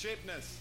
Cheapness.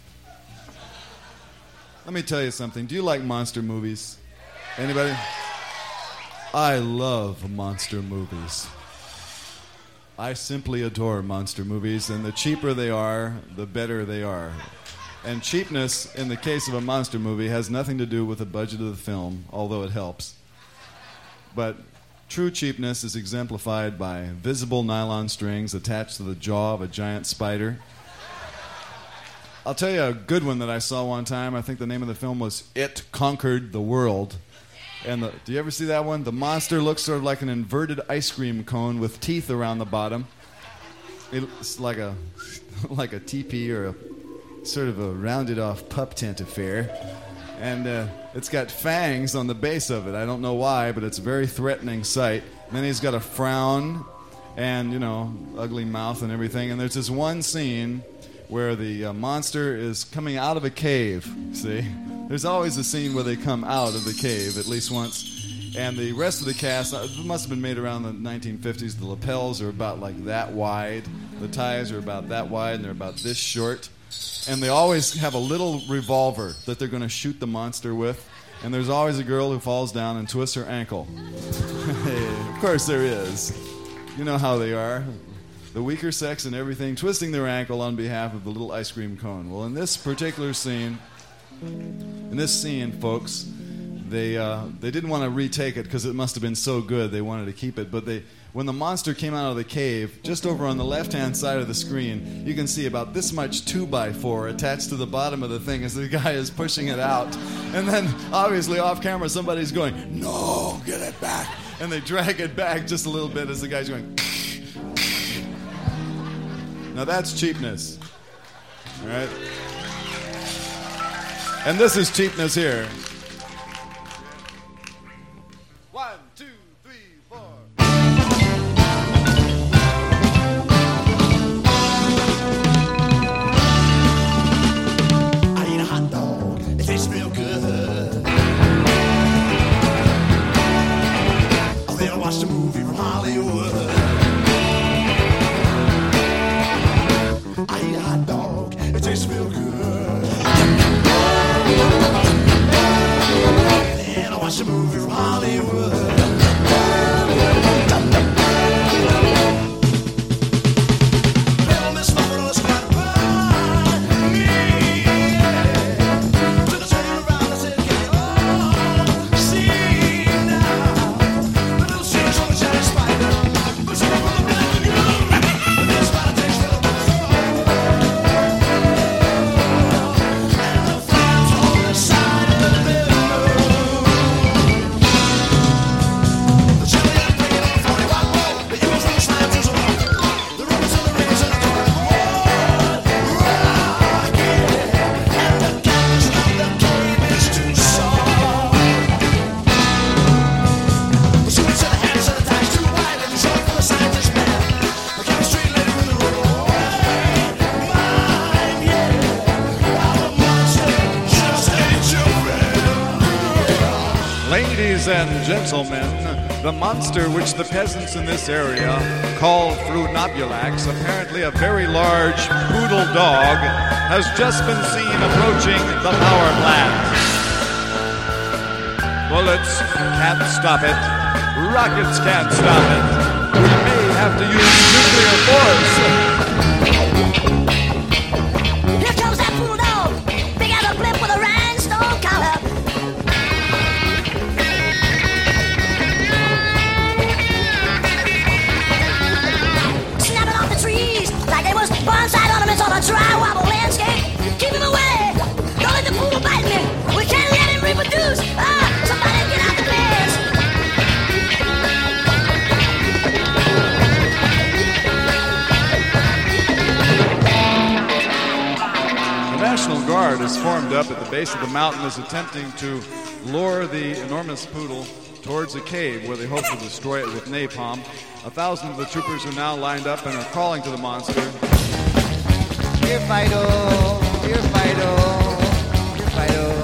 Let me tell you something. Do you like monster movies? Anybody? I love monster movies. I simply adore monster movies, and the cheaper they are, the better they are. And cheapness, in the case of a monster movie, has nothing to do with the budget of the film, although it helps. But true cheapness is exemplified by visible nylon strings attached to the jaw of a giant spider. I'll tell you a good one that I saw one time. I think the name of the film was It Conquered the World. And do you ever see that one? The monster looks sort of like an inverted ice cream cone with teeth around the bottom. It's like a teepee or a sort of a rounded off pup tent affair. And it's got fangs on the base of it. I don't know why, but it's a very threatening sight. And then he's got a frown and, ugly mouth and everything. And there's this one scene where the monster is coming out of a cave, see? There's always a scene where they come out of the cave, at least once. And the rest of the cast, it must have been made around the 1950s. The lapels are about like that wide. The ties are about that wide, and they're about this short. And they always have a little revolver that they're going to shoot the monster with. And there's always a girl who falls down and twists her ankle. Of course there is. You know how they are. The weaker sex and everything, twisting their ankle on behalf of the little ice cream cone. Well, in this particular scene, folks, they didn't want to retake it because it must have been so good they wanted to keep it. But when the monster came out of the cave, just over on the left-hand side of the screen, you can see about this much 2x4 attached to the bottom of the thing as the guy is pushing it out. And then, obviously, off camera, somebody's going, "No, get it back." And they drag it back just a little bit as the guy's going... Now that's cheapness. All right? And this is cheapness here. 1, 2, 3, 4. I eat a hot dog. It tastes real good. Oh, then I watched a movie from Hollywood. I eat a hot dog, it tastes real good. And I watch a movie from Hollywood. Little Miss Marvelous got by me. Took a turn around and said, "Get on, see now." The little shit's on the giant spider, but she won't put the back in you. The spider takes real good. Ladies and gentlemen, the monster which the peasants in this area call Frunobulax, apparently a very large poodle dog, has just been seen approaching the power plant. Bullets can't stop it. Rockets can't stop it. We may have to use nuclear force. Here comes that poodle dog, big as a blimp with a rhinestone collar. Snapping off the trees like they was bonsai ornaments on a dry wobble landscape. Keep him away! Don't let the poodle bite me! We can't let him reproduce! Somebody get out the glass! The National Guard is formed up at the base of the mountain, is attempting to lure the enormous poodle towards a cave where they hope to destroy it with napalm. 1,000 of the troopers are now lined up and are calling to the monster. Here, Fido. Here, Fido. Here, Fido.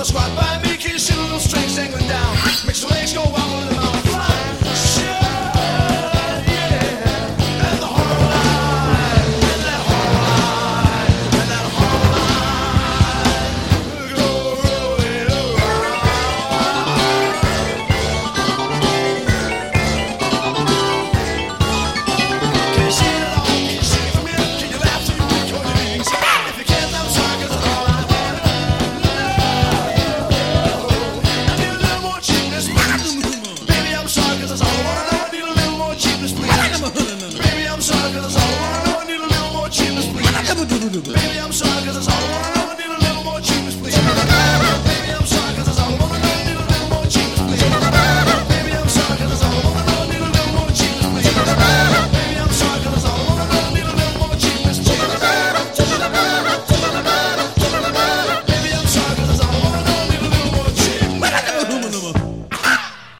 squat by me, can you see the little strings dangling down? Makes your legs go wobble in the mouth. Baby, I'm sorry 'cause